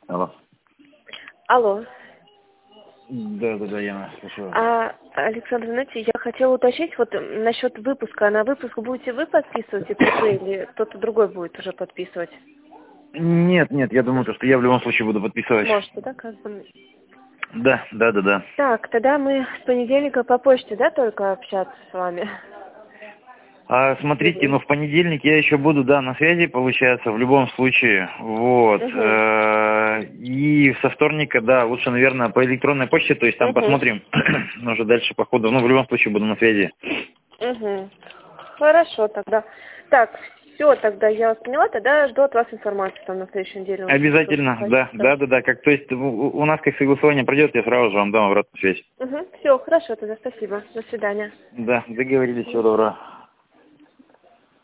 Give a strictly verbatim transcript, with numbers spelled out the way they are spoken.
Алло. Алло. Да, да, да, я слушаю. А, Александр, знаете, я хотела уточнить вот насчет выпуска. На выпуск будете вы подписывать ИПП или кто-то другой будет уже подписывать? Нет, нет, я думаю, то, что я в любом случае буду подписывать. Можете, да, как бы? Да, да, да, да. Так, тогда мы с понедельника по почте, да, только общаться с вами? А, смотрите, Или... ну в понедельник я еще буду, да, на связи, получается, в любом случае. Вот. Угу. Э, И со вторника, да, лучше, наверное, по электронной почте, то есть там Угу. посмотрим уже дальше по ходу. Ну, в любом случае буду на связи. Угу. Хорошо тогда. Так, все, тогда я вас поняла, тогда жду от вас информацию там на следующей неделе. Обязательно, да, да, да, да. Как, то есть у, у нас как согласование пройдет, я сразу же вам дам обратную связь. Угу. Все, хорошо тогда, спасибо. До свидания. Да, договорились, всего доброго.